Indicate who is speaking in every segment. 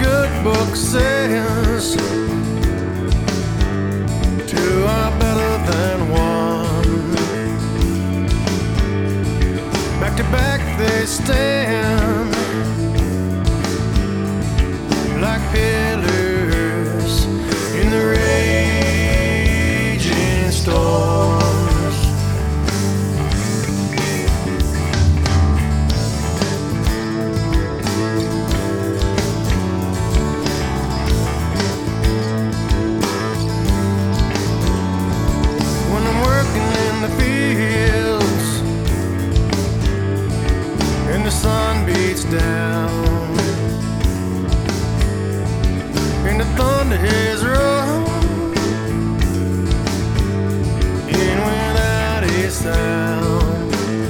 Speaker 1: good book says two are better than one. Back to back they stand like pillars in the raging storms. When I'm working in the fields and the sun beats down and the thunder is rolled in without a sound,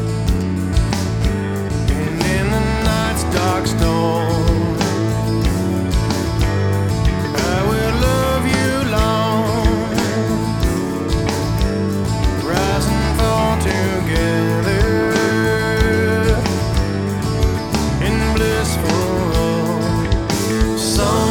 Speaker 1: and in the night's dark storm I will love you long, rise and fall together in blissful song.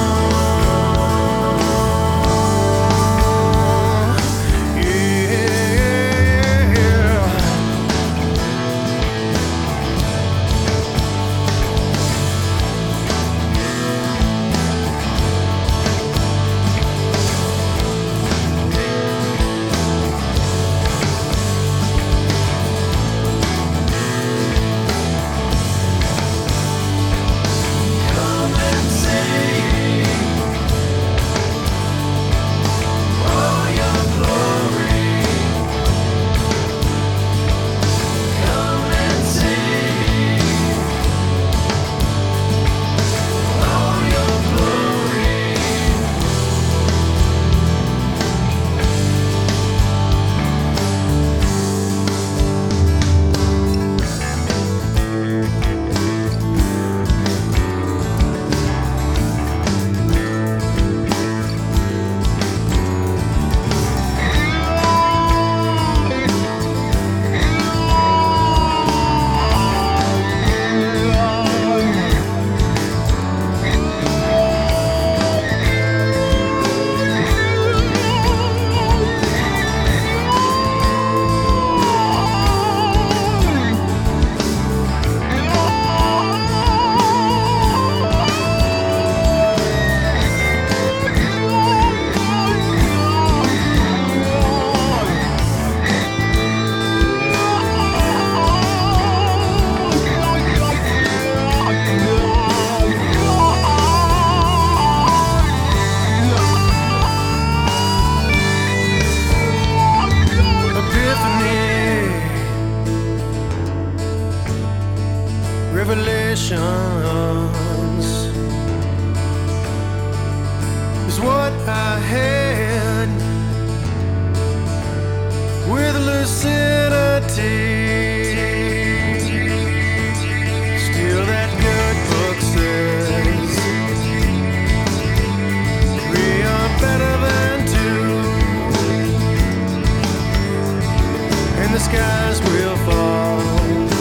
Speaker 1: Revelations is what I had with lucidity. Still that good book says we are better than two, and the skies will fall